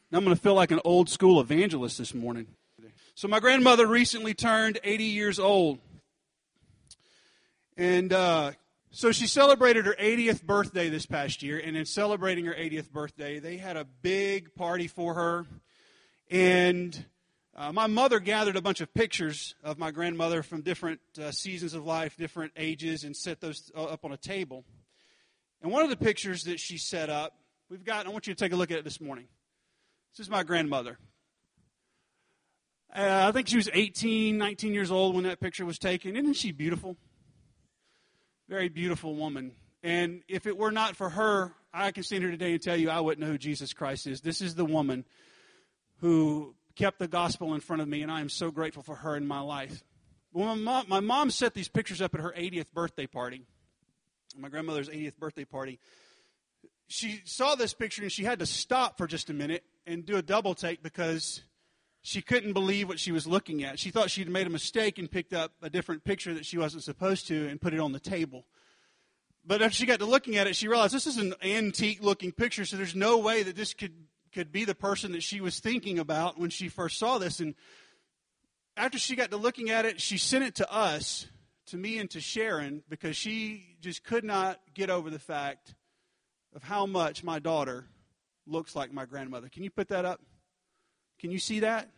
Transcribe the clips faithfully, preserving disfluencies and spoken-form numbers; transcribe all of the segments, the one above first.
I'm going to feel like an old school evangelist this morning. So my grandmother recently turned eighty years old. And uh, so she celebrated her eightieth birthday this past year. And in celebrating her eightieth birthday, they had a big party for her. And uh, my mother gathered a bunch of pictures of my grandmother from different uh, seasons of life, different ages, and set those up on a table. And one of the pictures that she set up, we've got, I want you to take a look at it this morning. This is my grandmother. Uh, I think she was eighteen, nineteen years old when that picture was taken. Isn't she beautiful? Very beautiful woman. And if it were not for her, I can stand here today and tell you I wouldn't know who Jesus Christ is. This is the woman who kept the gospel in front of me, and I am so grateful for her in my life. When my mom, my mom set these pictures up at her eightieth birthday party, my grandmother's eightieth birthday party. She saw this picture, and she had to stop for just a minute and do a double take because she couldn't believe what she was looking at. She thought she'd made a mistake and picked up a different picture that she wasn't supposed to and put it on the table. But after she got to looking at it, she realized this is an antique-looking picture, so there's no way that this could, could be the person that she was thinking about when she first saw this. And after she got to looking at it, she sent it to us, to me and to Sharon, because she just could not get over the fact of how much my daughter looks like my grandmother. Can you put that up? Can you see that?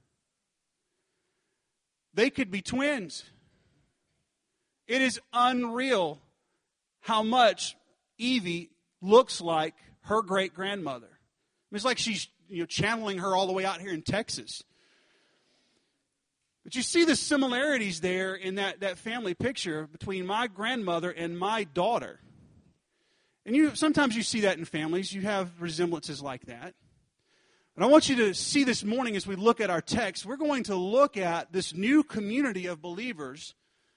They could be twins. It is unreal how much Evie looks like her great-grandmother. It's like she's, you know, channeling her all the way out here in Texas. But you see the similarities there in that, that family picture between my grandmother and my daughter. And you sometimes you see that in families. You have resemblances like that. But I want you to see this morning as we look at our text, we're going to look at this new community of believers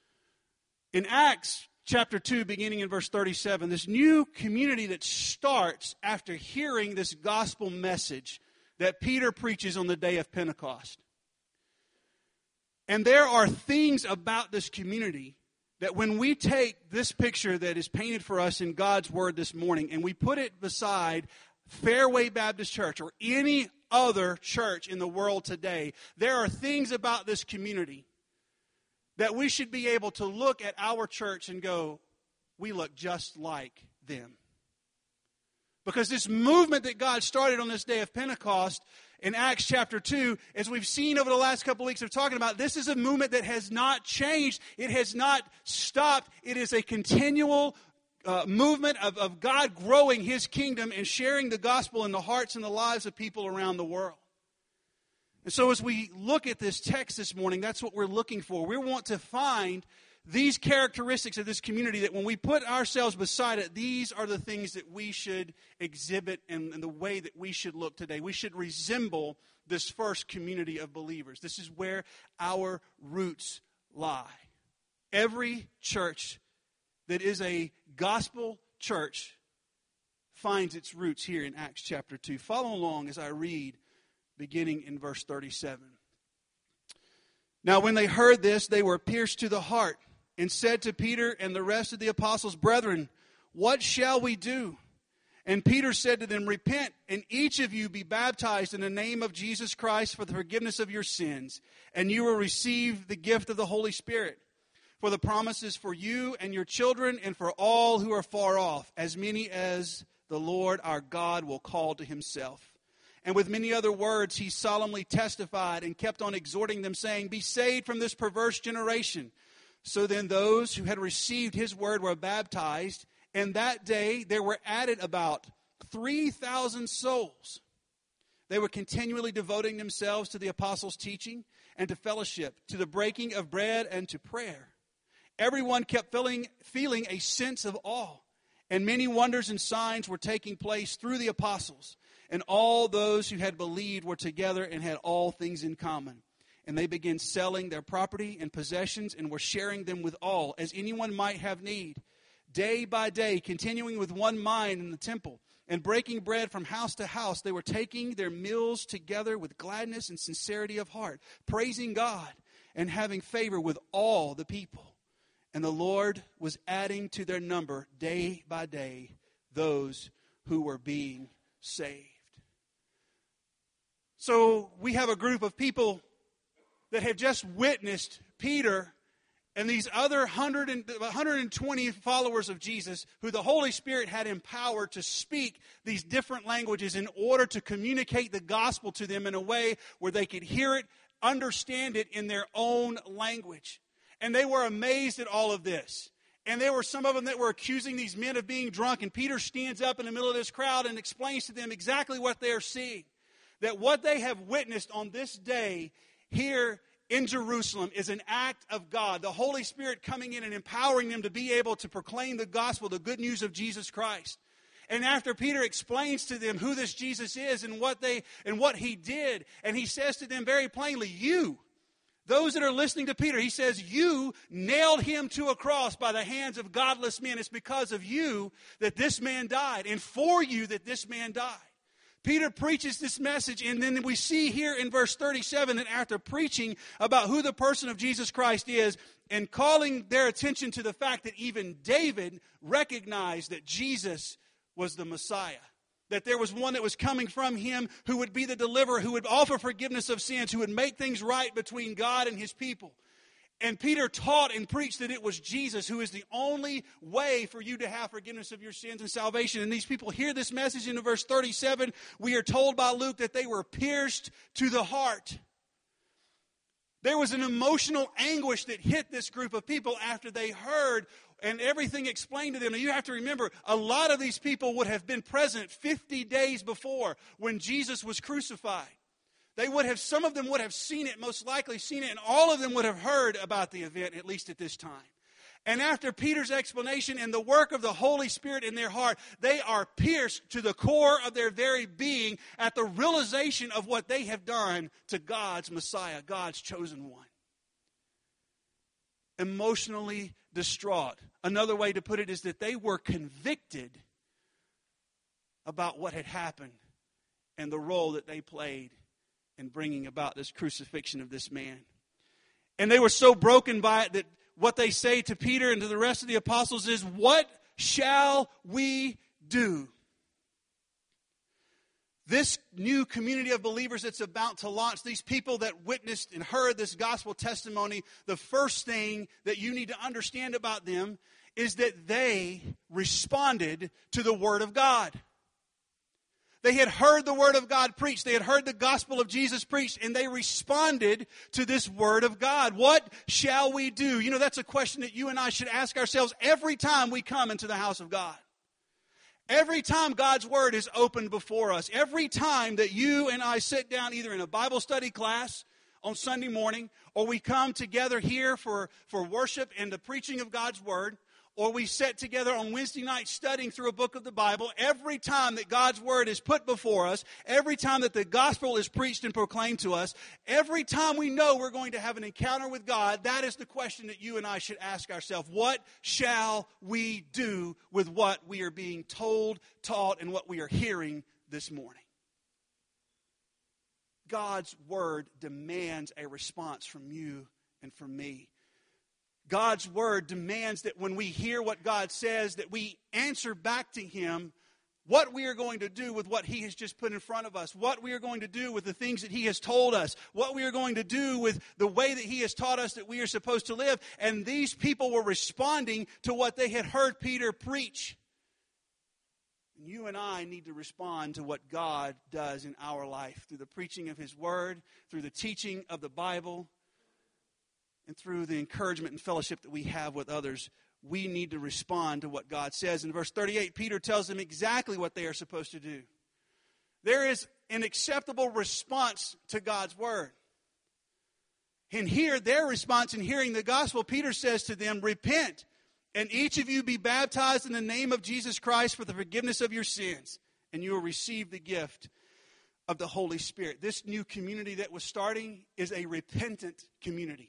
in Acts chapter two, beginning in verse thirty-seven. This new community that starts after hearing this gospel message that Peter preaches on the day of Pentecost. And there are things about this community that when we take this picture that is painted for us in God's Word this morning and we put it beside Fairway Baptist Church or any other church in the world today, there are things about this community that we should be able to look at our church and go, we look just like them. Because this movement that God started on this day of Pentecost in Acts chapter two, as we've seen over the last couple of weeks of talking about, this is a movement that has not changed. It has not stopped. It is a continual uh, movement of, of God growing His kingdom and sharing the gospel in the hearts and the lives of people around the world. And so as we look at this text this morning, that's what we're looking for. We want to find these characteristics of this community that when we put ourselves beside it, these are the things that we should exhibit and, and the way that we should look today. We should resemble this first community of believers. This is where our roots lie. Every church that is a gospel church finds its roots here in Acts chapter two. Follow along as I read beginning in verse thirty-seven. Now when they heard this, they were pierced to the heart and said to Peter and the rest of the apostles, Brethren, what shall we do? And Peter said to them, Repent, and each of you be baptized in the name of Jesus Christ for the forgiveness of your sins, and you will receive the gift of the Holy Spirit. For the promise is for you and your children and for all who are far off, as many as the Lord our God will call to Himself. And with many other words he solemnly testified and kept on exhorting them, saying, Be saved from this perverse generation. So then those who had received his word were baptized, and that day there were added about three thousand souls. They were continually devoting themselves to the apostles' teaching and to fellowship, to the breaking of bread and to prayer. Everyone kept feeling, feeling a sense of awe, and many wonders and signs were taking place through the apostles. And all those who had believed were together and had all things in common. And they began selling their property and possessions and were sharing them with all, as anyone might have need. Day by day, continuing with one mind in the temple, and breaking bread from house to house, they were taking their meals together with gladness and sincerity of heart, praising God and having favor with all the people. And the Lord was adding to their number day by day those who were being saved. So we have a group of people that have just witnessed Peter and these other one hundred and, one hundred twenty followers of Jesus who the Holy Spirit had empowered to speak these different languages in order to communicate the gospel to them in a way where they could hear it, understand it in their own language. And they were amazed at all of this. And there were some of them that were accusing these men of being drunk. And Peter stands up in the middle of this crowd and explains to them exactly what they're seeing. That what they have witnessed on this day here in Jerusalem is an act of God. The Holy Spirit coming in and empowering them to be able to proclaim the gospel, the good news of Jesus Christ. And after Peter explains to them who this Jesus is and what they and what he did, and he says to them very plainly, you, those that are listening to Peter, he says, you nailed him to a cross by the hands of godless men. It's because of you that this man died, and for you that this man died. Peter preaches this message, and then we see here in verse thirty-seven that after preaching about who the person of Jesus Christ is and calling their attention to the fact that even David recognized that Jesus was the Messiah, that there was one that was coming from him who would be the deliverer, who would offer forgiveness of sins, who would make things right between God and his people. And Peter taught and preached that it was Jesus who is the only way for you to have forgiveness of your sins and salvation. And these people hear this message in verse thirty-seven. We are told by Luke that they were pierced to the heart. There was an emotional anguish that hit this group of people after they heard and everything explained to them. And you have to remember, a lot of these people would have been present fifty days before when Jesus was crucified. They would have, some of them would have seen it, most likely seen it, and all of them would have heard about the event, at least at this time. And after Peter's explanation and the work of the Holy Spirit in their heart, they are pierced to the core of their very being at the realization of what they have done to God's Messiah, God's chosen one. Emotionally distraught. Another way to put it is that they were convicted about what had happened and the role that they played in bringing about this crucifixion of this man. And they were so broken by it that what they say to Peter and to the rest of the apostles is, what shall we do? This new community of believers that's about to launch, these people that witnessed and heard this gospel testimony, the first thing that you need to understand about them is that they responded to the Word of God. They had heard the Word of God preached. They had heard the gospel of Jesus preached, and they responded to this Word of God. What shall we do? You know, that's a question that you and I should ask ourselves every time we come into the house of God. Every time God's Word is opened before us, every time that you and I sit down either in a Bible study class on Sunday morning, or we come together here for, for worship and the preaching of God's Word, or we sit together on Wednesday night studying through a book of the Bible, every time that God's Word is put before us, every time that the gospel is preached and proclaimed to us, every time we know we're going to have an encounter with God, that is the question that you and I should ask ourselves. What shall we do with what we are being told, taught, and what we are hearing this morning? God's Word demands a response from you and from me. God's Word demands that when we hear what God says, that we answer back to Him what we are going to do with what He has just put in front of us, what we are going to do with the things that He has told us, what we are going to do with the way that He has taught us that we are supposed to live. And these people were responding to what they had heard Peter preach. And you and I need to respond to what God does in our life through the preaching of His Word, through the teaching of the Bible, and through the encouragement and fellowship that we have with others. We need to respond to what God says. In verse thirty-eight, Peter tells them exactly what they are supposed to do. There is an acceptable response to God's Word. And here, their response in hearing the gospel, Peter says to them, repent, and each of you be baptized in the name of Jesus Christ for the forgiveness of your sins, and you will receive the gift of the Holy Spirit. This new community that was starting is a repentant community.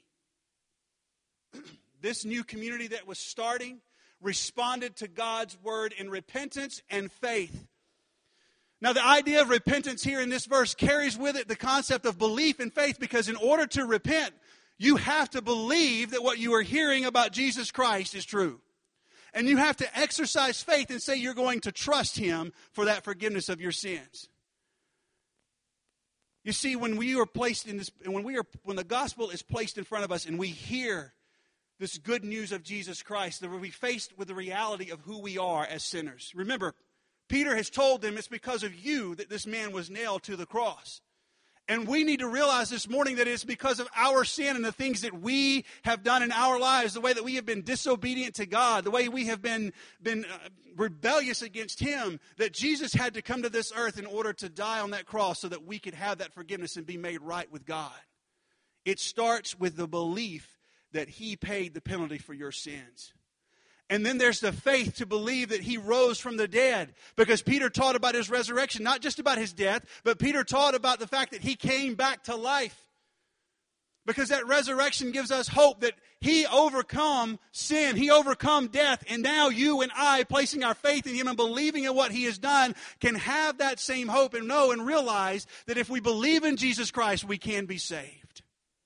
This new community that was starting responded to God's Word in repentance and faith. Now, the idea of repentance here in this verse carries with it the concept of belief and faith, because in order to repent, you have to believe that what you are hearing about Jesus Christ is true. And you have to exercise faith and say you're going to trust Him for that forgiveness of your sins. You see, when we are placed in this, and when we are, when the gospel is placed in front of us, and we hear this good news of Jesus Christ, that we're faced with the reality of who we are as sinners. Remember, Peter has told them it's because of you that this man was nailed to the cross. And we need to realize this morning that it's because of our sin and the things that we have done in our lives, the way that we have been disobedient to God, the way we have been, been uh, rebellious against Him, that Jesus had to come to this earth in order to die on that cross so that we could have that forgiveness and be made right with God. It starts with the belief that He paid the penalty for your sins. And then there's the faith to believe that He rose from the dead. Because Peter taught about His resurrection, not just about His death, but Peter taught about the fact that He came back to life. Because that resurrection gives us hope that He overcome sin, He overcome death, and now you and I, placing our faith in Him and believing in what He has done, can have that same hope and know and realize that if we believe in Jesus Christ, we can be saved.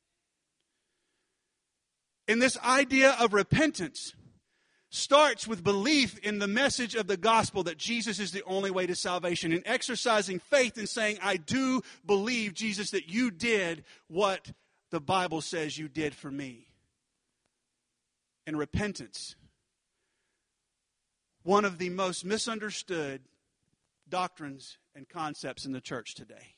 And this idea of repentance starts with belief in the message of the gospel that Jesus is the only way to salvation, and exercising faith and saying, I do believe, Jesus, that you did what the Bible says you did for me. And repentance, one of the most misunderstood doctrines and concepts in the church today.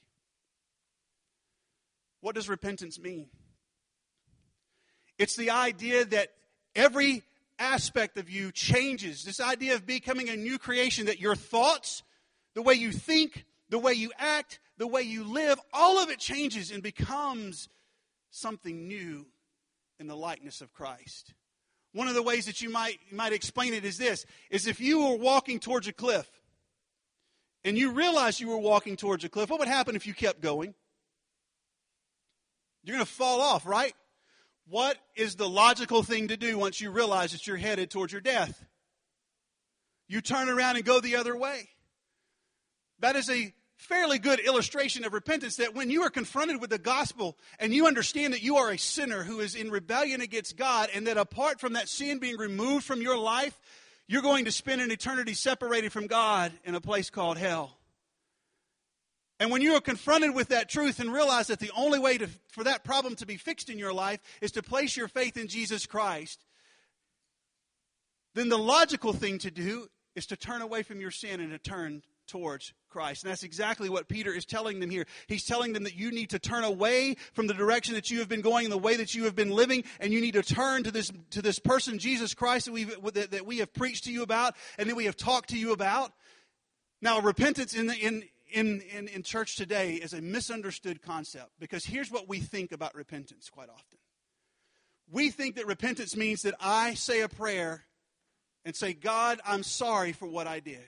What does repentance mean? It's the idea that every aspect of you changes. This idea of becoming a new creation, that your thoughts, the way you think, the way you act, the way you live, all of it changes and becomes something new in the likeness of Christ. One of the ways that you might, you might explain it is this, is if you were walking towards a cliff and you realized you were walking towards a cliff, what would happen if you kept going? You're going to fall off, right? What is the logical thing to do once you realize that you're headed towards your death? You turn around and go the other way. That is a fairly good illustration of repentance, that when you are confronted with the gospel and you understand that you are a sinner who is in rebellion against God, and that apart from that sin being removed from your life, you're going to spend an eternity separated from God in a place called hell. And when you are confronted with that truth and realize that the only way to, for that problem to be fixed in your life is to place your faith in Jesus Christ, then the logical thing to do is to turn away from your sin and to turn towards Christ. And that's exactly what Peter is telling them here. He's telling them that you need to turn away from the direction that you have been going and the way that you have been living, and you need to turn to this to this person, Jesus Christ, that we that, that we have preached to you about and that we have talked to you about. Now, repentance in the in In, in, in church today is a misunderstood concept, because here's what we think about repentance quite often. We think that repentance means that I say a prayer and say, God, I'm sorry for what I did.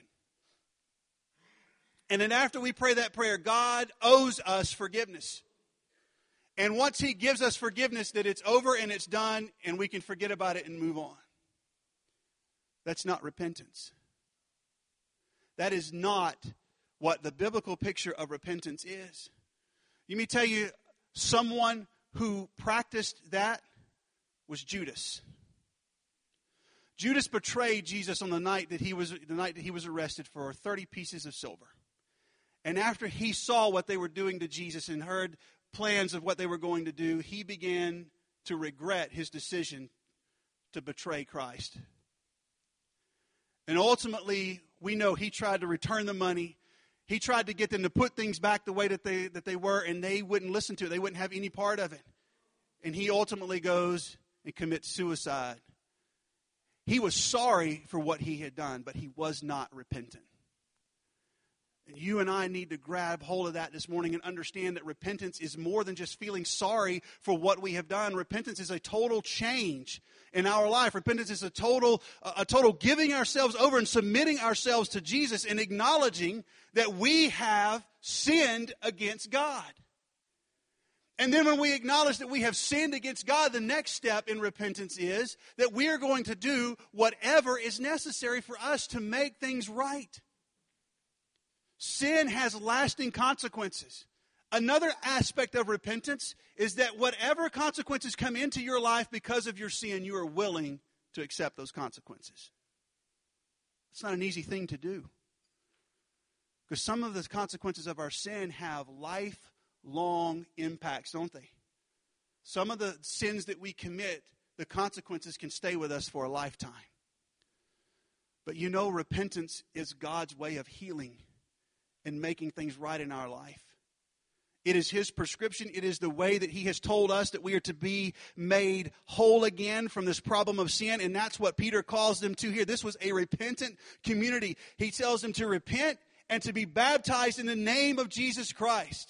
And then after we pray that prayer, God owes us forgiveness. And once He gives us forgiveness, that it's over and it's done and we can forget about it and move on. That's not repentance. That is not what the biblical picture of repentance is. Let me tell you, someone who practiced that was Judas. Judas betrayed Jesus on the night that he was the night that he was arrested for thirty pieces of silver. And after he saw what they were doing to Jesus and heard plans of what they were going to do, he began to regret his decision to betray Christ. And ultimately, we know he tried to return the money. He tried to get them to put things back the way that they that they were, and they wouldn't listen to it. They wouldn't have any part of it. And he ultimately goes and commits suicide. He was sorry for what he had done, but he was not repentant. And you and I need to grab hold of that this morning and understand that repentance is more than just feeling sorry for what we have done. Repentance is a total change in our life. Repentance is a total, a total giving ourselves over and submitting ourselves to Jesus and acknowledging that we have sinned against God. And then when we acknowledge that we have sinned against God, the next step in repentance is that we are going to do whatever is necessary for us to make things right. Sin has lasting consequences. Another aspect of repentance is that whatever consequences come into your life because of your sin, you are willing to accept those consequences. It's not an easy thing to do, because some of the consequences of our sin have life long impacts, don't they? Some of the sins that we commit, the consequences can stay with us for a lifetime. But you know, repentance is God's way of healing and making things right in our life. It is His prescription. It is the way that He has told us that we are to be made whole again from this problem of sin. And that's what Peter calls them to here. This was a repentant community. He tells them to repent and to be baptized in the name of Jesus Christ.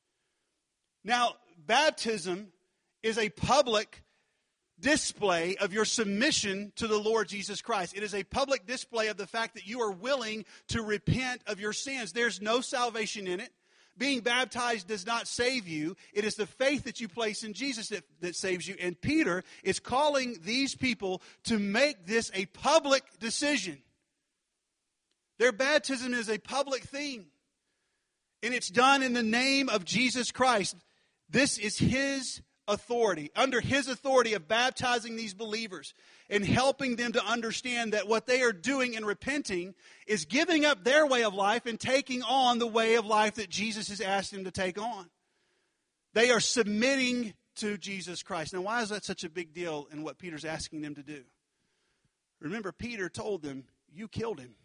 Now, baptism is a public display of your submission to the Lord Jesus Christ. It is a public display of the fact that you are willing to repent of your sins. There's no salvation in it. Being baptized does not save you. It is the faith that you place in Jesus that, that saves you. And Peter is calling these people to make this a public decision. Their baptism is a public thing. And it's done in the name of Jesus Christ. This is His authority, under His authority of baptizing these believers and helping them to understand that what they are doing and repenting is giving up their way of life and taking on the way of life that Jesus has asked them to take on. They are submitting to Jesus Christ. Now, why is that such a big deal in what Peter's asking them to do? Remember, Peter told them, you killed Him.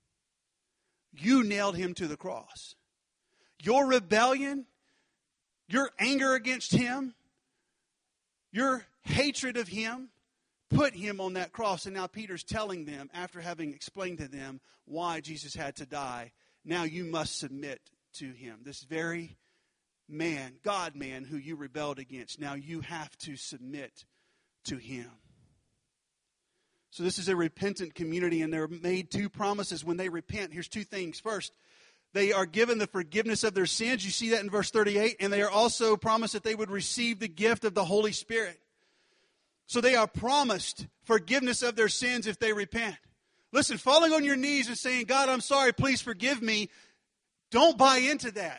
You nailed Him to the cross. Your rebellion, your anger against Him, your hatred of Him, put Him on that cross. And now Peter's telling them, after having explained to them why Jesus had to die, now you must submit to Him. This very man, God-man, who you rebelled against, now you have to submit to Him. So this is a repentant community, and they're made two promises when they repent. Here's two things. First, they are given the forgiveness of their sins. You see that in verse thirty-eight. And they are also promised that they would receive the gift of the Holy Spirit. So they are promised forgiveness of their sins if they repent. Listen, falling on your knees and saying, God, I'm sorry, please forgive me. Don't buy into that.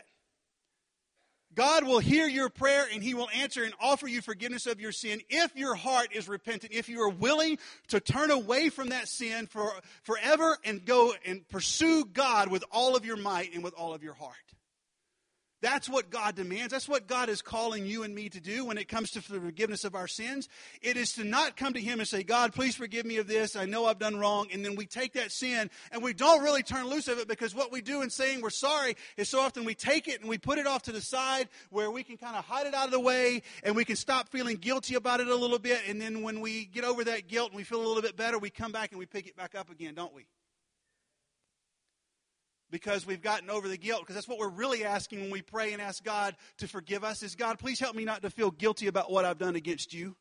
God will hear your prayer and He will answer and offer you forgiveness of your sin if your heart is repentant, if you are willing to turn away from that sin for forever and go and pursue God with all of your might and with all of your heart. That's what God demands. That's what God is calling you and me to do when it comes to the forgiveness of our sins. It is to not come to Him and say, God, please forgive me of this. I know I've done wrong. And then we take that sin and we don't really turn loose of it, because what we do in saying we're sorry is so often we take it and we put it off to the side where we can kind of hide it out of the way and we can stop feeling guilty about it a little bit. And then when we get over that guilt and we feel a little bit better, we come back and we pick it back up again, don't we? Because we've gotten over the guilt. Because that's what we're really asking when we pray and ask God to forgive us is, God, please help me not to feel guilty about what I've done against you.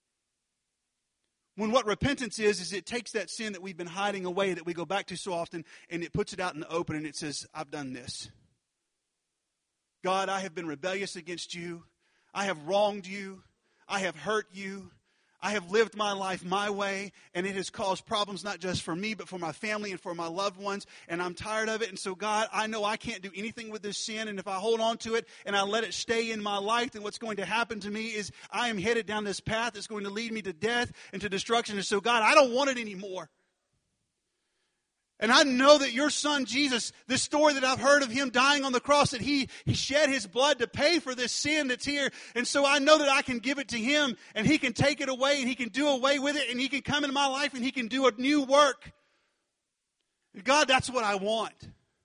When what repentance is, is it takes that sin that we've been hiding away, that we go back to so often, and it puts it out in the open and it says, I've done this. God, I have been rebellious against you. I have wronged you. I have hurt you. I have lived my life my way, and it has caused problems not just for me, but for my family and for my loved ones, and I'm tired of it. And so, God, I know I can't do anything with this sin, and if I hold on to it and I let it stay in my life, then what's going to happen to me is I am headed down this path that's going to lead me to death and to destruction. And so, God, I don't want it anymore. And I know that your Son, Jesus, this story that I've heard of Him dying on the cross, that he, he shed His blood to pay for this sin that's here. And so I know that I can give it to Him, and He can take it away, and He can do away with it, and He can come into my life, and He can do a new work. And God, that's what I want.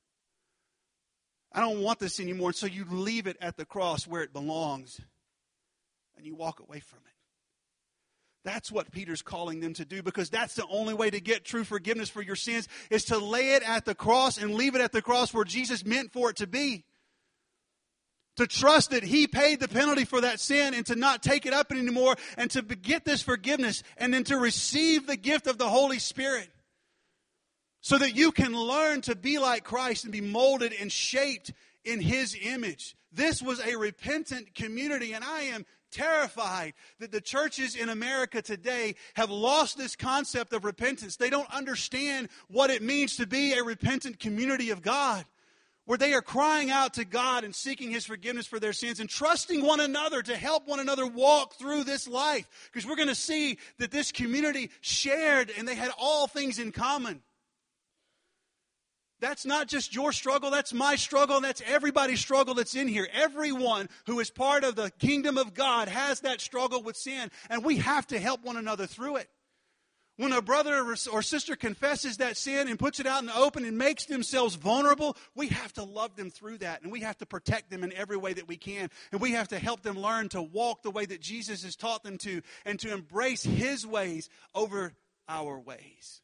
I don't want this anymore. And so you leave it at the cross where it belongs, and you walk away from it. That's what Peter's calling them to do, because that's the only way to get true forgiveness for your sins, is to lay it at the cross and leave it at the cross where Jesus meant for it to be. To trust that He paid the penalty for that sin and to not take it up anymore, and to get this forgiveness and then to receive the gift of the Holy Spirit so that you can learn to be like Christ and be molded and shaped in His image. This was a repentant community, and I am terrified that the churches in America today have lost this concept of repentance. They don't understand what it means to be a repentant community of God, where they are crying out to God and seeking His forgiveness for their sins and trusting one another to help one another walk through this life. Because we're going to see that this community shared and they had all things in common. That's not just your struggle, that's my struggle, and that's everybody's struggle that's in here. Everyone who is part of the kingdom of God has that struggle with sin, and we have to help one another through it. When a brother or sister confesses that sin and puts it out in the open and makes themselves vulnerable, we have to love them through that, and we have to protect them in every way that we can, and we have to help them learn to walk the way that Jesus has taught them to, and to embrace His ways over our ways.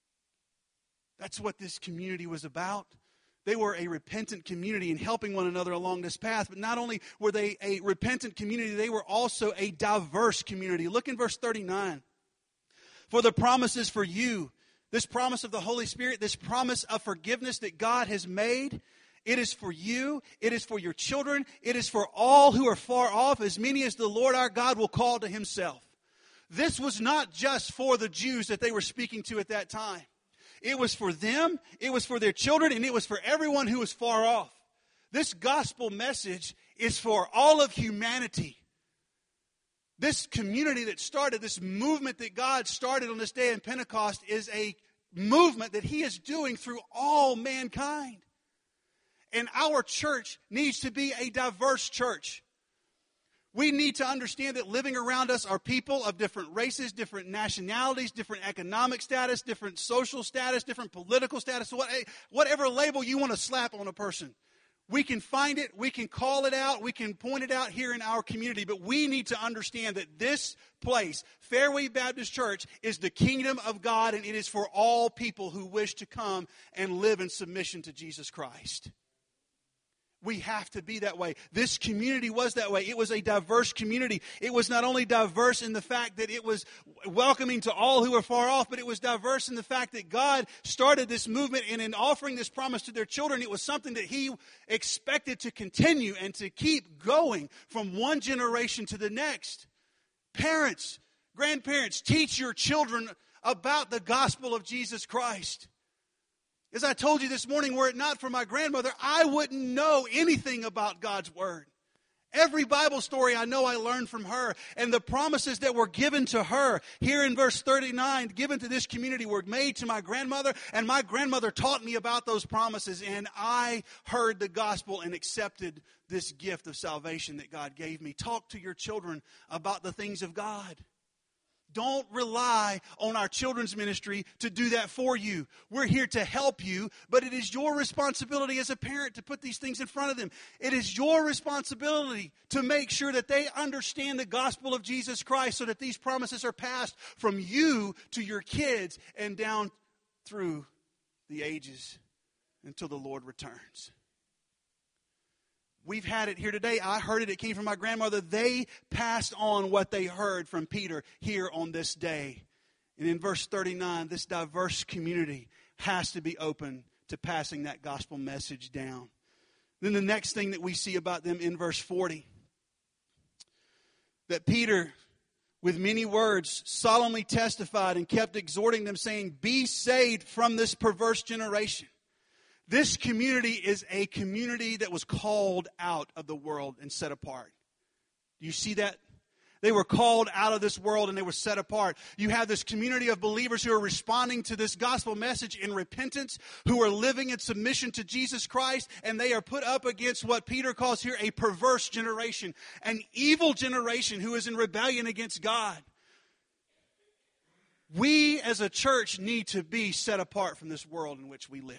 That's what this community was about. They were a repentant community and helping one another along this path. But not only were they a repentant community, they were also a diverse community. Look in verse thirty-nine. For the promises for you, this promise of the Holy Spirit, this promise of forgiveness that God has made, it is for you, it is for your children, it is for all who are far off, as many as the Lord our God will call to Himself. This was not just for the Jews that they were speaking to at that time. It was for them, it was for their children, and it was for everyone who was far off. This gospel message is for all of humanity. This community that started, this movement that God started on this day in Pentecost is a movement that He is doing through all mankind. And our church needs to be a diverse church. We need to understand that living around us are people of different races, different nationalities, different economic status, different social status, different political status, whatever label you want to slap on a person. We can find it, we can call it out, we can point it out here in our community, but we need to understand that this place, Fairway Baptist Church, is the kingdom of God, and it is for all people who wish to come and live in submission to Jesus Christ. We have to be that way. This community was that way. It was a diverse community. It was not only diverse in the fact that it was welcoming to all who are far off, but it was diverse in the fact that God started this movement, and in offering this promise to their children, it was something that He expected to continue and to keep going from one generation to the next. Parents, grandparents, teach your children about the gospel of Jesus Christ. As I told you this morning, were it not for my grandmother, I wouldn't know anything about God's Word. Every Bible story I know I learned from her, and the promises that were given to her here in verse thirty-nine, given to this community, were made to my grandmother, and my grandmother taught me about those promises, and I heard the gospel and accepted this gift of salvation that God gave me. Talk to your children about the things of God. Don't rely on our children's ministry to do that for you. We're here to help you, but it is your responsibility as a parent to put these things in front of them. It is your responsibility to make sure that they understand the gospel of Jesus Christ so that these promises are passed from you to your kids and down through the ages until the Lord returns. We've had it here today. I heard it. It came from my grandmother. They passed on what they heard from Peter here on this day. And in verse thirty-nine, this diverse community has to be open to passing that gospel message down. Then the next thing that we see about them in verse forty, that Peter, with many words, solemnly testified and kept exhorting them, saying, "Be saved from this perverse generation." This community is a community that was called out of the world and set apart. Do you see that? They were called out of this world and they were set apart. You have this community of believers who are responding to this gospel message in repentance, who are living in submission to Jesus Christ, and they are put up against what Peter calls here a perverse generation, an evil generation who is in rebellion against God. We as a church need to be set apart from this world in which we live.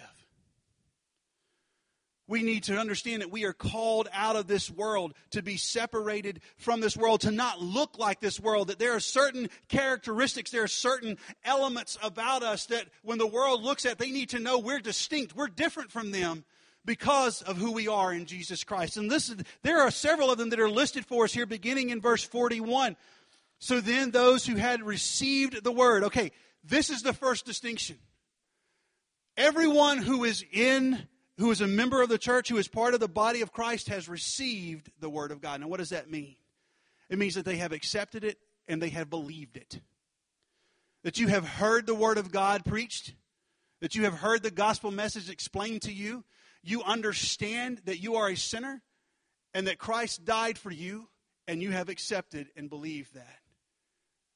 We need to understand that we are called out of this world, to be separated from this world, to not look like this world, that there are certain characteristics, there are certain elements about us that when the world looks at, they need to know we're distinct, we're different from them because of who we are in Jesus Christ. And this, there are several of them that are listed for us here beginning in verse forty-one. So then those who had received the word. Okay, this is the first distinction. Everyone who is in who is a member of the church, who is part of the body of Christ, has received the word of God. Now, what does that mean? It means that they have accepted it and they have believed it. That you have heard the word of God preached, that you have heard the gospel message explained to you, you understand that you are a sinner and that Christ died for you, and you have accepted and believed that.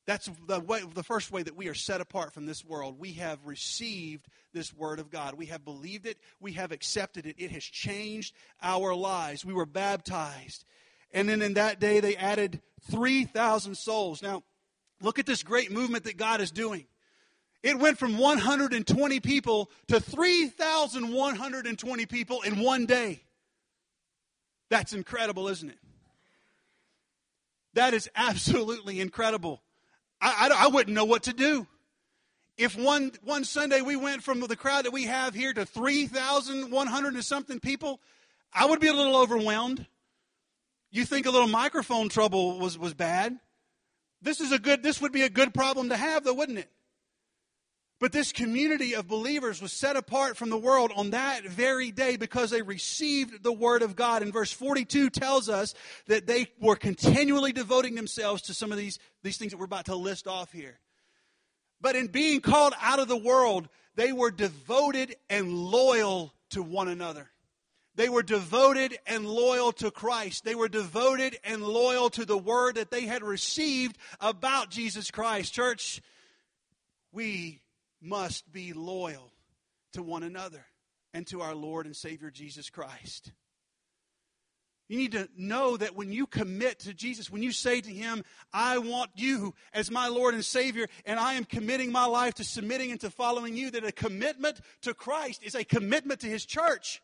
That's the way, the first way that we are set apart from this world. We have received this Word of God. We have believed it. We have accepted it. It has changed our lives. We were baptized. And then in that day, they added three thousand souls. Now, look at this great movement that God is doing. It went from one hundred twenty people to three thousand one hundred twenty people in one day. That's incredible, isn't it? That is absolutely incredible. I, I, I wouldn't know what to do. If one, one Sunday we went from the crowd that we have here to three thousand one hundred and something people, I would be a little overwhelmed. You think a little microphone trouble was, was bad. This is a good, this would be a good problem to have though, wouldn't it? But this community of believers was set apart from the world on that very day because they received the Word of God. And verse forty-two tells us that they were continually devoting themselves to some of these, these things that we're about to list off here. But in being called out of the world, they were devoted and loyal to one another. They were devoted and loyal to Christ. They were devoted and loyal to the Word that they had received about Jesus Christ. Church, we must be loyal to one another and to our Lord and Savior Jesus Christ. You need to know that when you commit to Jesus, when you say to Him, I want you as my Lord and Savior, and I am committing my life to submitting and to following you, that a commitment to Christ is a commitment to His church.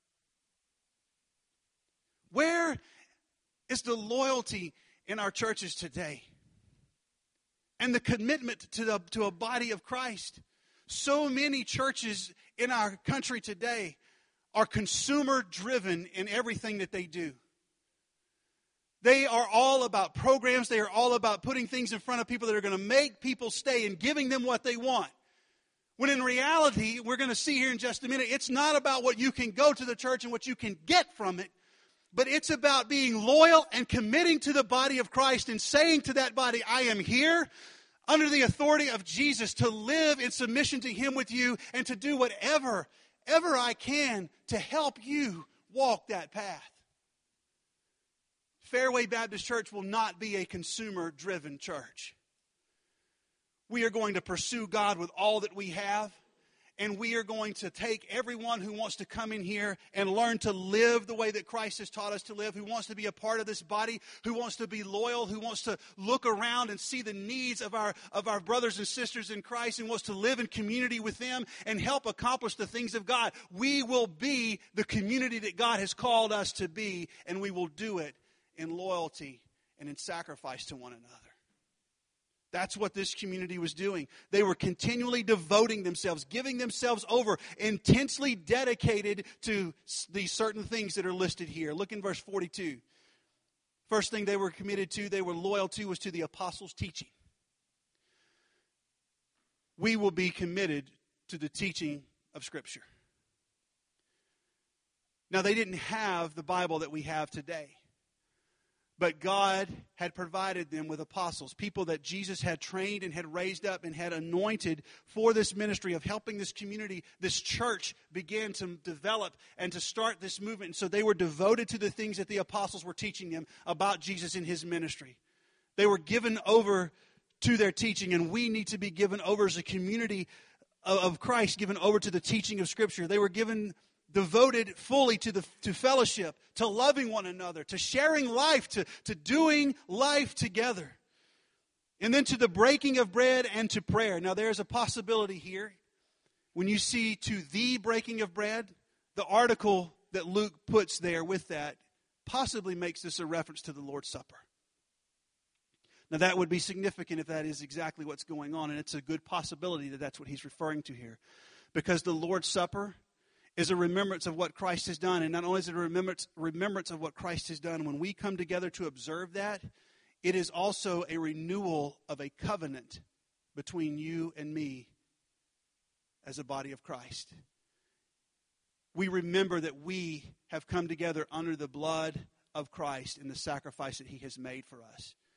Where is the loyalty in our churches today? And the commitment to the to a body of Christ. So many churches in our country today are consumer driven in everything that they do. They are all about programs. They are all about putting things in front of people that are going to make people stay and giving them what they want. When in reality, we're going to see here in just a minute, it's not about what you can go to the church and what you can get from it. But it's about being loyal and committing to the body of Christ and saying to that body, I am here under the authority of Jesus to live in submission to Him with you and to do whatever, ever I can to help you walk that path. Fairway Baptist Church will not be a consumer-driven church. We are going to pursue God with all that we have. And we are going to take everyone who wants to come in here and learn to live the way that Christ has taught us to live, who wants to be a part of this body, who wants to be loyal, who wants to look around and see the needs of our, of our brothers and sisters in Christ and wants to live in community with them and help accomplish the things of God. We will be the community that God has called us to be, and we will do it in loyalty and in sacrifice to one another. That's what this community was doing. They were continually devoting themselves, giving themselves over, intensely dedicated to these certain things that are listed here. Look in verse forty-two. First thing they were committed to, they were loyal to, was to the apostles' teaching. We will be committed to the teaching of Scripture. Now, they didn't have the Bible that we have today. But God had provided them with apostles, people that Jesus had trained and had raised up and had anointed for this ministry of helping this community, this church begin to develop and to start this movement. And so they were devoted to the things that the apostles were teaching them about Jesus and His ministry. They were given over to their teaching, and we need to be given over as a community of Christ, given over to the teaching of Scripture. They were given devoted fully to the to fellowship, to loving one another, to sharing life, to, to doing life together. And then to the breaking of bread and to prayer. Now there's a possibility here. When you see to the breaking of bread, the article that Luke puts there with that possibly makes this a reference to the Lord's Supper. Now that would be significant if that is exactly what's going on, and it's a good possibility that that's what he's referring to here. Because the Lord's Supper is a remembrance of what Christ has done. And not only is it a remembrance, remembrance of what Christ has done, when we come together to observe that, it is also a renewal of a covenant between you and me as a body of Christ. We remember that we have come together under the blood of Christ and the sacrifice that He has made for us.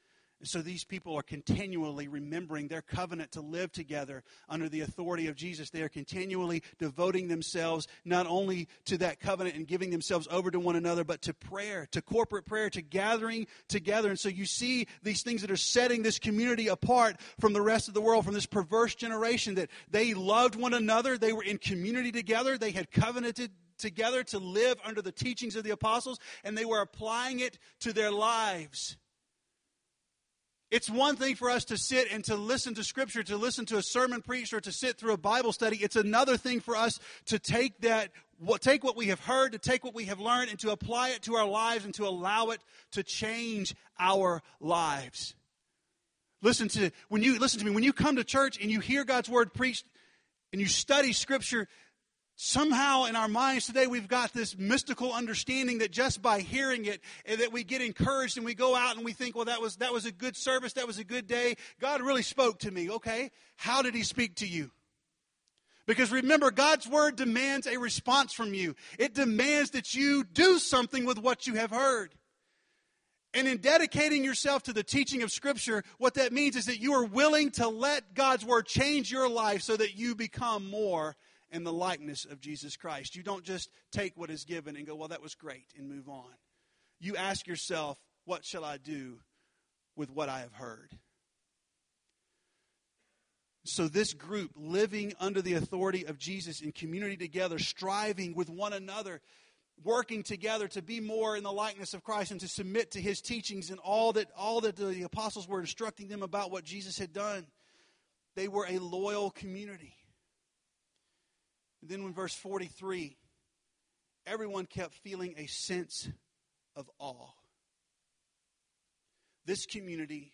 So these people are continually remembering their covenant to live together under the authority of Jesus. They are continually devoting themselves not only to that covenant and giving themselves over to one another, but to prayer, to corporate prayer, to gathering together. And so you see these things that are setting this community apart from the rest of the world, from this perverse generation, that they loved one another. They were in community together. They had covenanted together to live under the teachings of the apostles, and they were applying it to their lives. It's one thing for us to sit and to listen to Scripture, to listen to a sermon preached, or to sit through a Bible study. It's another thing for us to take that, what, take what we have heard, to take what we have learned, and to apply it to our lives and to allow it to change our lives. Listen to when you listen to me. When you come to church and you hear God's word preached and you study Scripture, somehow in our minds today we've got this mystical understanding that just by hearing it, and that we get encouraged and we go out and we think, well, that was that was a good service, that was a good day. God really spoke to me. Okay, how did he speak to you? Because remember, God's word demands a response from you. It demands that you do something with what you have heard. And in dedicating yourself to the teaching of Scripture, what that means is that you are willing to let God's word change your life so that you become more in the likeness of Jesus Christ. You don't just take what is given and go, well, that was great, and move on. You ask yourself, what shall I do with what I have heard? So this group, living under the authority of Jesus in community together, striving with one another, working together to be more in the likeness of Christ and to submit to his teachings and all that, all that the apostles were instructing them about what Jesus had done. They were a loyal community. And then in verse forty-three, everyone kept feeling a sense of awe. This community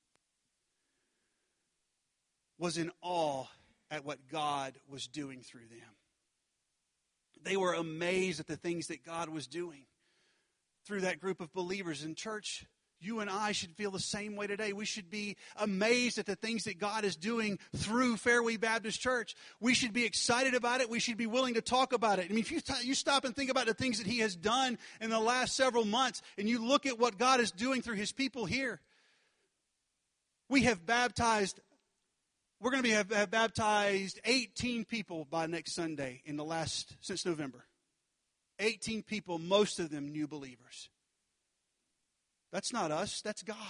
was in awe at what God was doing through them. They were amazed at the things that God was doing through that group of believers. In church, you and I should feel the same way today. We should be amazed at the things that God is doing through Fairway Baptist Church. We should be excited about it. We should be willing to talk about it. I mean, if you, t- you stop and think about the things that he has done in the last several months, and you look at what God is doing through his people here. We have baptized, we're going to be have, have baptized eighteen people by next Sunday in the last, since November. eighteen people, most of them new believers. That's not us, that's God.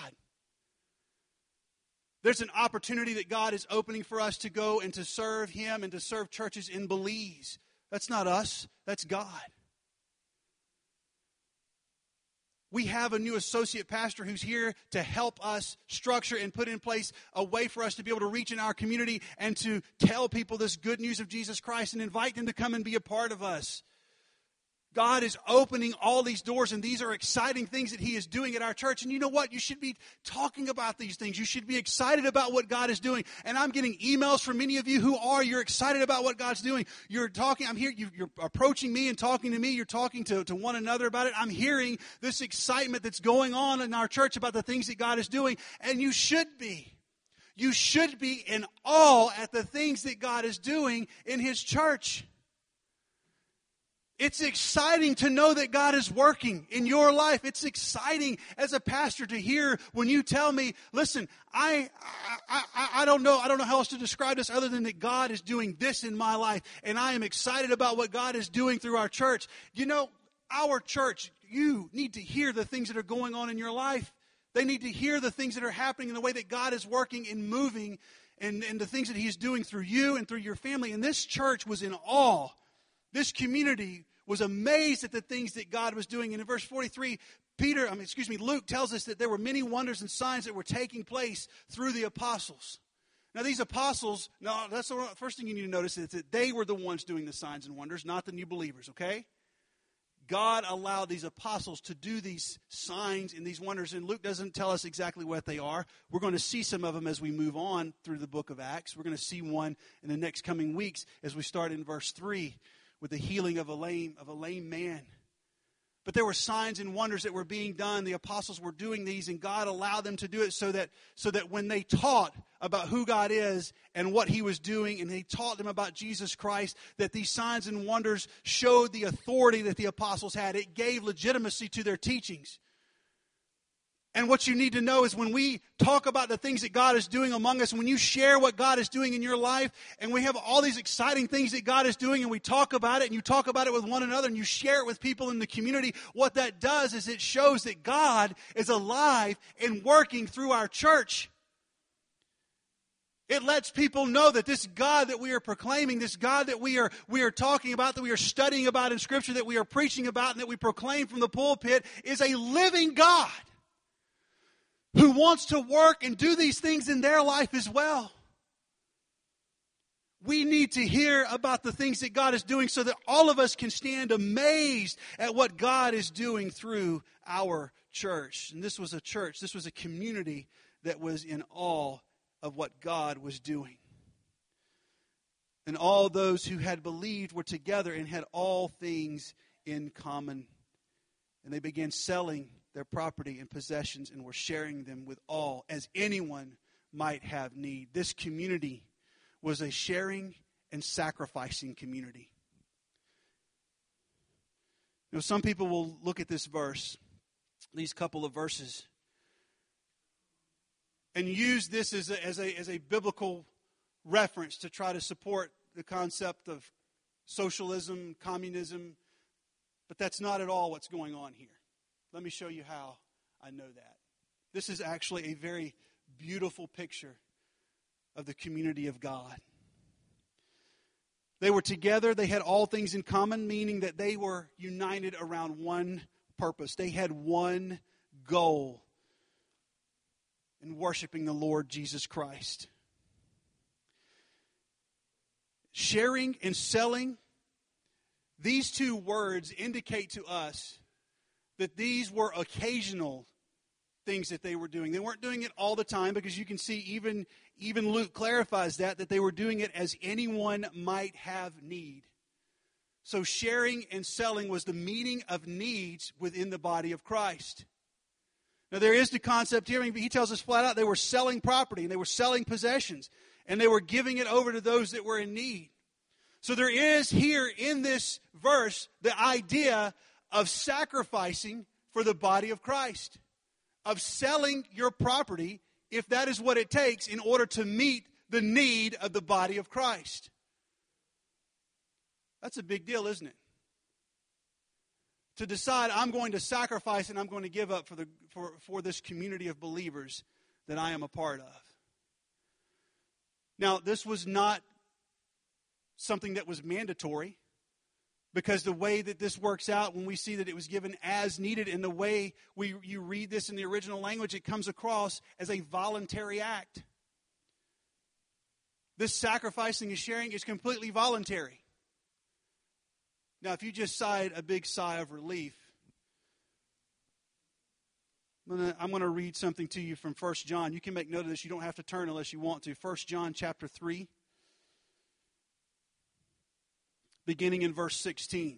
There's an opportunity that God is opening for us to go and to serve him and to serve churches in Belize. That's not us, that's God. We have a new associate pastor who's here to help us structure and put in place a way for us to be able to reach in our community and to tell people this good news of Jesus Christ and invite them to come and be a part of us. God is opening all these doors, and these are exciting things that he is doing at our church. And you know what? You should be talking about these things. You should be excited about what God is doing. And I'm getting emails from many of you who are. You're excited about what God's doing. You're talking. I'm here. You're approaching me and talking to me. You're talking to, to one another about it. I'm hearing this excitement that's going on in our church about the things that God is doing. And you should be. You should be in awe at the things that God is doing in his church. It's exciting to know that God is working in your life. It's exciting as a pastor to hear when you tell me, listen, I, I, I, I don't know, I don't know how else to describe this other than that God is doing this in my life. And I am excited about what God is doing through our church. You know, our church, you need to hear the things that are going on in your life. They need to hear the things that are happening in the way that God is working and moving and, and the things that he is doing through you and through your family. And this church was in awe. This community was amazed at the things that God was doing. And in verse forty-three, Peter, I mean, excuse me, Luke tells us that there were many wonders and signs that were taking place through the apostles. Now, these apostles, no, that's the first thing you need to notice is that they were the ones doing the signs and wonders, not the new believers, okay? God allowed these apostles to do these signs and these wonders, and Luke doesn't tell us exactly what they are. We're going to see some of them as we move on through the book of Acts. We're going to see one in the next coming weeks as we start in verse three. With the healing of a lame of a lame man. But there were signs and wonders that were being done. The apostles were doing these, and God allowed them to do it so that so that when they taught about who God is and what he was doing, and they taught them about Jesus Christ, that these signs and wonders showed the authority that the apostles had. It gave legitimacy to their teachings. And what you need to know is when we talk about the things that God is doing among us, when you share what God is doing in your life, and we have all these exciting things that God is doing, and we talk about it, and you talk about it with one another, and you share it with people in the community, what that does is it shows that God is alive and working through our church. It lets people know that this God that we are proclaiming, this God that we are we are talking about, that we are studying about in Scripture, that we are preaching about, and that we proclaim from the pulpit, is a living God who wants to work and do these things in their life as well. We need to hear about the things that God is doing so that all of us can stand amazed at what God is doing through our church. And this was a church, this was a community that was in awe of what God was doing. And all those who had believed were together and had all things in common. And they began selling their property and possessions and were sharing them with all, as anyone might have need. This community was a sharing and sacrificing community. You know, some people will look at this verse, these couple of verses, and use this as a, as a, as a biblical reference to try to support the concept of socialism, communism, but that's not at all what's going on here. Let me show you how I know that. This is actually a very beautiful picture of the community of God. They were together. They had all things in common, meaning that they were united around one purpose. They had one goal in worshiping the Lord Jesus Christ. Sharing and selling, these two words indicate to us that these were occasional things that they were doing. They weren't doing it all the time, because you can see even, even Luke clarifies that, that they were doing it as anyone might have need. So sharing and selling was the meeting of needs within the body of Christ. Now there is the concept here, but he tells us flat out they were selling property and they were selling possessions and they were giving it over to those that were in need. So there is here in this verse the idea of sacrificing for the body of Christ, of selling your property, if that is what it takes, in order to meet the need of the body of Christ. That's a big deal, isn't it? To decide I'm going to sacrifice and I'm going to give up for the for, for this community of believers that I am a part of. Now, this was not something that was mandatory, because the way that this works out, when we see that it was given as needed, and the way we you read this in the original language, it comes across as a voluntary act. This sacrificing and sharing is completely voluntary. Now, if you just sighed a big sigh of relief, I'm going to, I'm going to read something to you from First John. You can make note of this. You don't have to turn unless you want to. First John chapter three. Beginning in verse sixteen.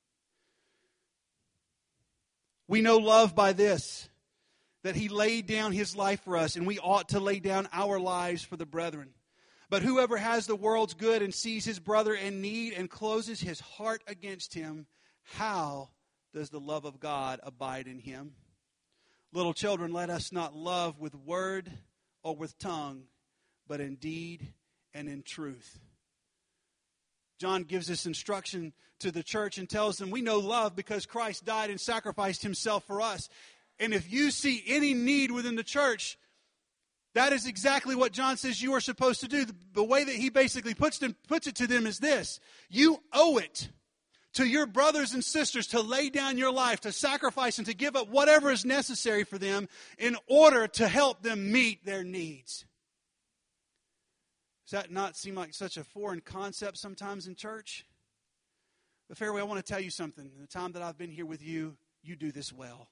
We know love by this, that he laid down his life for us, and we ought to lay down our lives for the brethren. But whoever has the world's good and sees his brother in need and closes his heart against him, how does the love of God abide in him? Little children, let us not love with word or with tongue, but in deed and in truth. John gives this instruction to the church and tells them we know love because Christ died and sacrificed himself for us. And if you see any need within the church, that is exactly what John says you are supposed to do. The, the way that he basically puts, them, puts it to them is this. You owe it to your brothers and sisters to lay down your life, to sacrifice and to give up whatever is necessary for them in order to help them meet their needs. Does that not seem like such a foreign concept sometimes in church? But Fairway, I want to tell you something. In the time that I've been here with you, you do this well.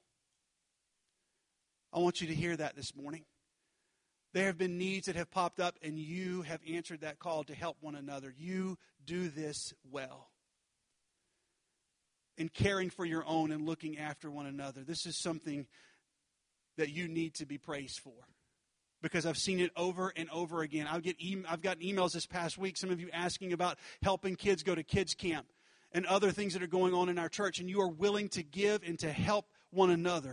I want you to hear that this morning. There have been needs that have popped up, and you have answered that call to help one another. You do this well. In caring for your own and looking after one another, this is something that you need to be praised for. Because I've seen it over and over again. I get e- I've gotten emails this past week, some of you asking about helping kids go to kids camp and other things that are going on in our church. And you are willing to give and to help one another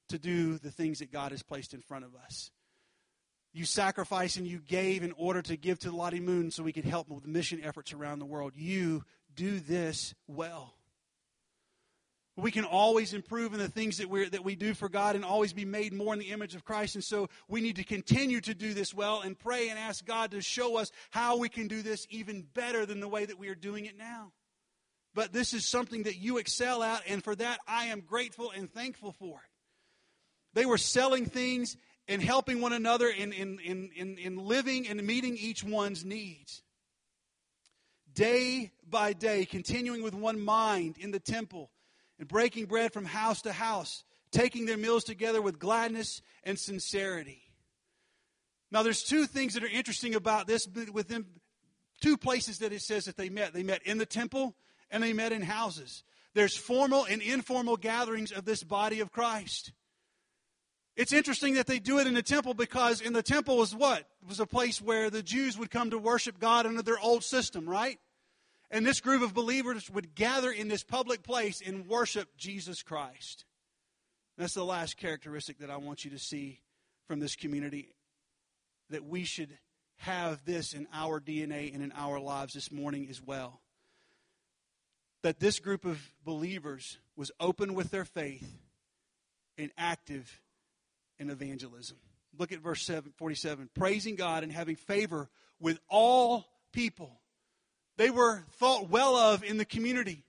to do the things that God has placed in front of us. You sacrificed and you gave in order to give to Lottie Moon so we could help with mission efforts around the world. You do this well. We can always improve in the things that we that we do for God and always be made more in the image of Christ. And so we need to continue to do this well and pray and ask God to show us how we can do this even better than the way that we are doing it now. But this is something that you excel at, and for that I am grateful and thankful for it. They were selling things and helping one another in, in, in, in, in living and meeting each one's needs. Day by day, continuing with one mind in the temple, and breaking bread from house to house, taking their meals together with gladness and sincerity. Now, there's two things that are interesting about this. Within two places that it says that they met. They met in the temple and they met in houses. There's formal and informal gatherings of this body of Christ. It's interesting that they do it in the temple because in the temple was what? It was a place where the Jews would come to worship God under their old system, right? And this group of believers would gather in this public place and worship Jesus Christ. That's the last characteristic that I want you to see from this community, that we should have this in our D N A and in our lives this morning as well. That this group of believers was open with their faith and active in evangelism. Look at verse forty-seven. Praising God and having favor with all people. They were thought well of in the community.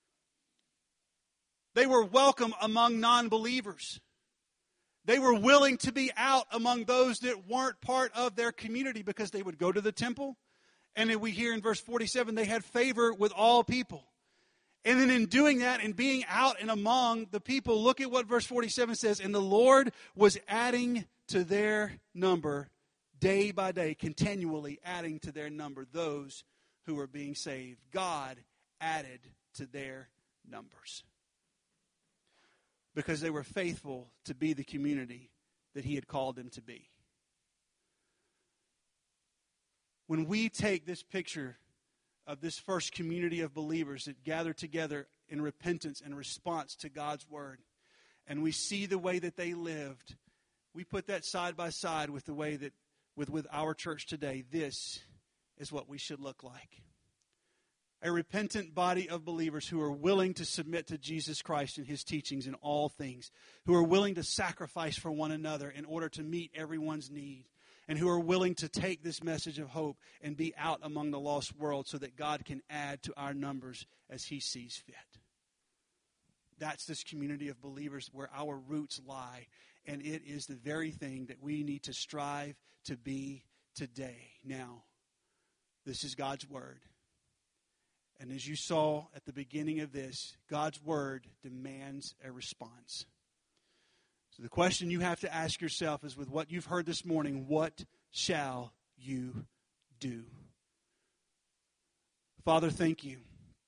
They were welcome among non-believers. They were willing to be out among those that weren't part of their community because they would go to the temple. And then we hear in verse forty-seven, they had favor with all people. And then in doing that and being out and among the people, look at what verse forty-seven says. And the Lord was adding to their number day by day, continually adding to their number those who were being saved. God added to their numbers because they were faithful to be the community that He had called them to be. When we take this picture of this first community of believers that gathered together in repentance and response to God's word, and we see the way that they lived, we put that side by side with the way that with, with our church today. This is what we should look like. A repentant body of believers who are willing to submit to Jesus Christ and His teachings in all things, who are willing to sacrifice for one another in order to meet everyone's need, and who are willing to take this message of hope and be out among the lost world so that God can add to our numbers as He sees fit. That's this community of believers where our roots lie, and it is the very thing that we need to strive to be today. Now, this is God's Word. And as you saw at the beginning of this, God's Word demands a response. So the question you have to ask yourself is, with what you've heard this morning, what shall you do? Father, thank you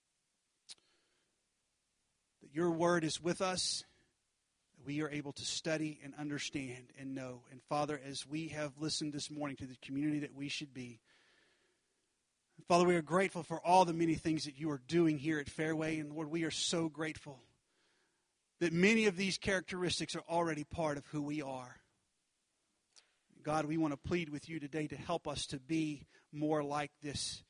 that your Word is with us, that we are able to study and understand and know. And Father, as we have listened this morning to the community that we should be, Father, we are grateful for all the many things that you are doing here at Fairway. And Lord, we are so grateful that many of these characteristics are already part of who we are. God, we want to plead with you today to help us to be more like this.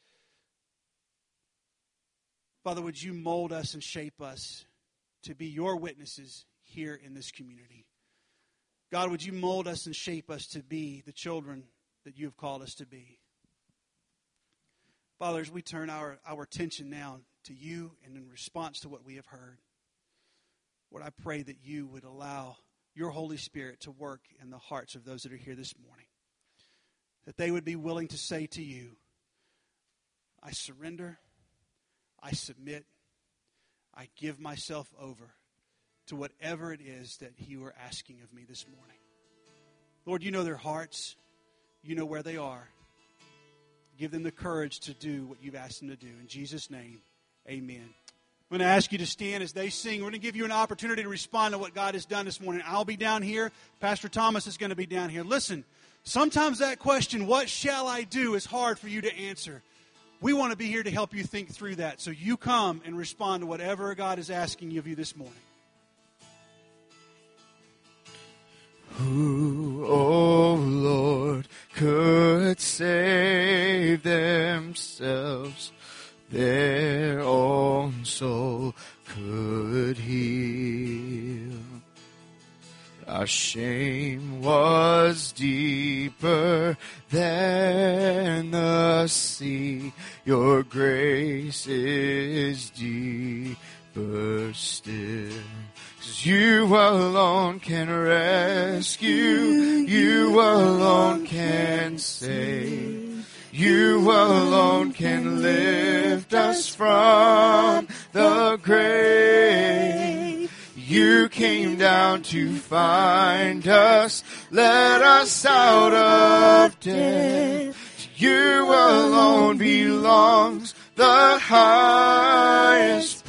Father, would you mold us and shape us to be your witnesses here in this community? God, would you mold us and shape us to be the children that you have called us to be? Father, as we turn our, our attention now to you and in response to what we have heard, Lord, I pray that you would allow your Holy Spirit to work in the hearts of those that are here this morning. That they would be willing to say to you, I surrender, I submit, I give myself over to whatever it is that you are asking of me this morning. Lord, you know their hearts. You know where they are. Give them the courage to do what you've asked them to do. In Jesus' name, amen. I'm going to ask you to stand as they sing. We're going to give you an opportunity to respond to what God has done this morning. I'll be down here. Pastor Thomas is going to be down here. Listen, sometimes that question, what shall I do, is hard for you to answer. We want to be here to help you think through that. So you come and respond to whatever God is asking of you this morning. Who, O Lord, could save themselves? Their own soul could heal. Our shame was deeper than the sea. Your grace is deeper still. 'Cause you alone can rescue. You alone can save. You alone can lift us from the grave. You came down to find us, let us out of death. To you alone belongs the highest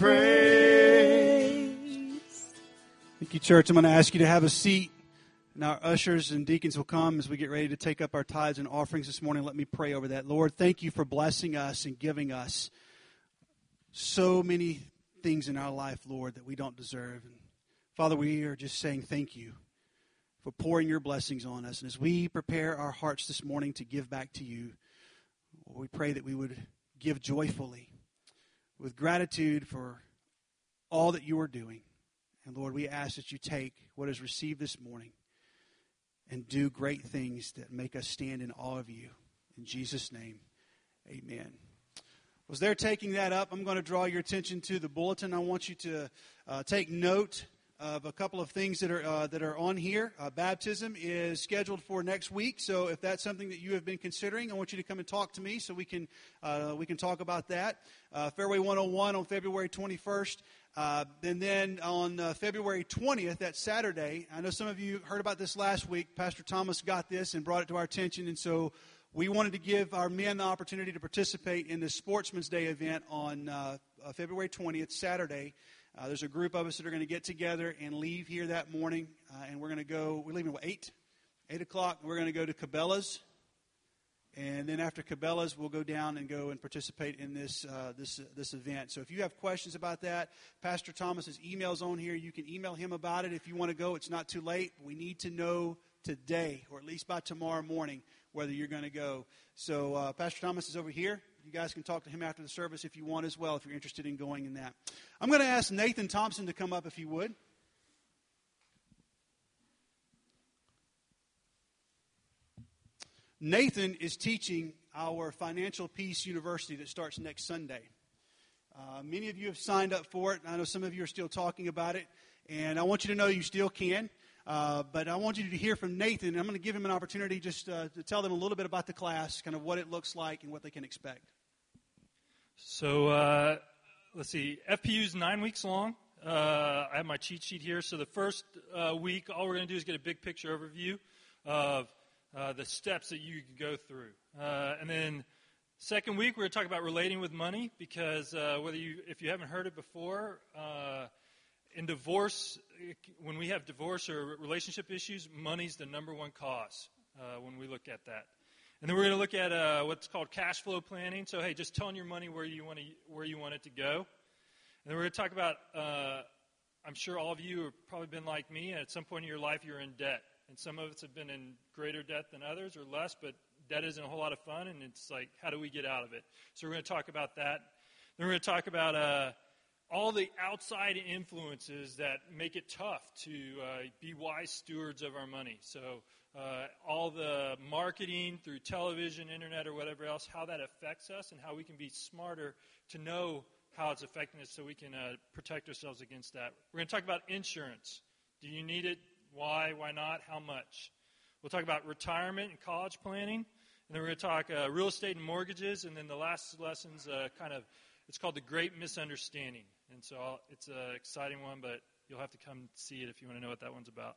praise. Thank you, church. I'm going to ask you to have a seat. And our ushers and deacons will come as we get ready to take up our tithes and offerings this morning. Let me pray over that. Lord, thank you for blessing us and giving us so many things in our life, Lord, that we don't deserve. And Father, we are just saying thank you for pouring your blessings on us. And as we prepare our hearts this morning to give back to you, we pray that we would give joyfully with gratitude for all that you are doing. And Lord, we ask that you take what is received this morning and do great things that make us stand in awe of you. In Jesus' name, amen. As they're taking that up, I'm going to draw your attention to the bulletin. I want you to uh, take note of a couple of things that are uh, that are on here. Uh, baptism is scheduled for next week, so if that's something that you have been considering, I want you to come and talk to me so we can uh, we can talk about that. Uh, Fairway one oh one on February twenty-first. Uh, and then on uh, February twentieth, that Saturday, I know some of you heard about this last week. Pastor Thomas got this and brought it to our attention, and so we wanted to give our men the opportunity to participate in the Sportsman's Day event on uh, uh, February twentieth, Saturday. Uh, there's a group of us that are going to get together and leave here that morning, uh, and we're going to go, we're leaving at what, eight? eight o'clock, and we're going to go to Cabela's. And then after Cabela's, we'll go down and go and participate in this uh, this uh, this event. So if you have questions about that, Pastor Thomas's email's on here. You can email him about it if you want to go. It's not too late. We need to know today, or at least by tomorrow morning, whether you're going to go. So uh, Pastor Thomas is over here. You guys can talk to him after the service if you want as well, if you're interested in going in that. I'm going to ask Nathan Thompson to come up if he would. Nathan is teaching our Financial Peace University that starts next Sunday. Uh, many of you have signed up for it. I know some of you are still talking about it, and I want you to know you still can. Uh, but I want you to hear from Nathan, and I'm going to give him an opportunity just uh, to tell them a little bit about the class, kind of what it looks like and what they can expect. So, uh, let's see, F P U is nine weeks long. Uh, I have my cheat sheet here. So the first uh, week, all we're going to do is get a big picture overview of Uh, the steps that you can go through. Uh, and then second week, we're going to talk about relating with money, because uh, whether you, if you haven't heard it before, uh, in divorce, when we have divorce or relationship issues, money's the number one cause uh, when we look at that. And then we're going to look at uh, what's called cash flow planning. So, hey, just telling your money where you want to, where you want it to go. And then we're going to talk about, uh, I'm sure all of you have probably been like me, and at some point in your life you're in debt. And some of us have been in greater debt than others, or less, but debt isn't a whole lot of fun, and it's like, how do we get out of it? So we're going to talk about that. Then we're going to talk about uh, all the outside influences that make it tough to uh, be wise stewards of our money. So uh, all the marketing through television, internet, or whatever else, how that affects us, and how we can be smarter to know how it's affecting us so we can uh, protect ourselves against that. We're going to talk about insurance. Do you need it? Why? Why not? How much? We'll talk about retirement and college planning. And then we're going to talk uh, real estate and mortgages. And then the last lesson's uh, kind of, it's called The Great Misunderstanding. And so I'll, it's an exciting one, but you'll have to come see it if you want to know what that one's about.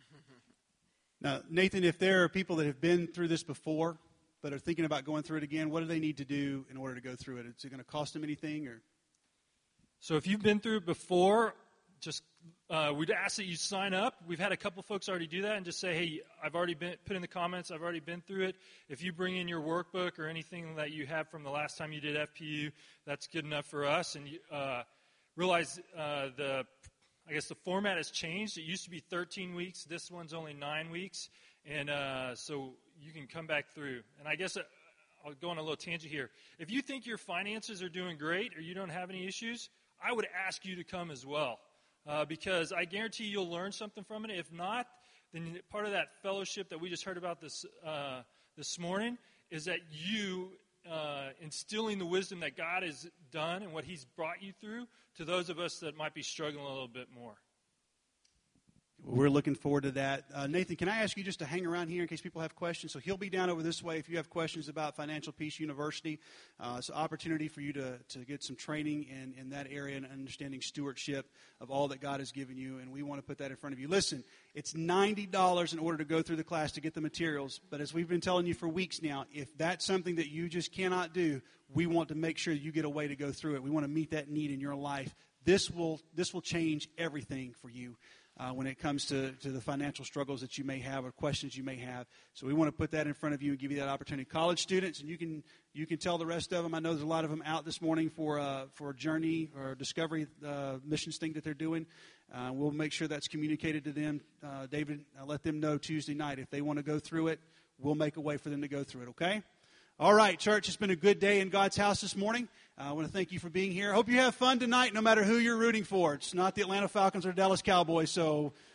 Now, Nathan, if there are people that have been through this before but are thinking about going through it again, what do they need to do in order to go through it? Is it going to cost them anything? Or? So if you've been through it before, just uh, we'd ask that you sign up. We've had a couple folks already do that and just say, hey, I've already been, put in the comments, I've already been through it. If you bring in your workbook or anything that you have from the last time you did F P U, that's good enough for us. And uh, realize uh, the I guess the format has changed. It used to be thirteen weeks. This one's only nine weeks. And uh, so you can come back through. And I guess uh, I'll go on a little tangent here. If you think your finances are doing great or you don't have any issues, I would ask you to come as well. Uh, because I guarantee you'll learn something from it. If not, then part of that fellowship that we just heard about this uh, this morning is that you uh, instilling the wisdom that God has done and what He's brought you through to those of us that might be struggling a little bit more. We're looking forward to that. Uh, Nathan, can I ask you just to hang around here in case people have questions? So he'll be down over this way if you have questions about Financial Peace University. Uh, it's an opportunity for you to, to get some training in, in that area and understanding stewardship of all that God has given you, and we want to put that in front of you. Listen, it's ninety dollars in order to go through the class to get the materials, but as we've been telling you for weeks now, if that's something that you just cannot do, we want to make sure you get a way to go through it. We want to meet that need in your life. This will, this will change everything for you. Uh, when it comes to, to the financial struggles that you may have or questions you may have. So we want to put that in front of you and give you that opportunity. College students, and you can you can tell the rest of them. I know there's a lot of them out this morning for, uh, for a journey or discovery uh, missions thing that they're doing. Uh, we'll make sure that's communicated to them. Uh, David, I'll let them know Tuesday night. If they want to go through it, we'll make a way for them to go through it, okay? All right, church, it's been a good day in God's house this morning. Uh, I want to thank you for being here. I hope you have fun tonight no matter who you're rooting for. It's not the Atlanta Falcons or Dallas Cowboys, so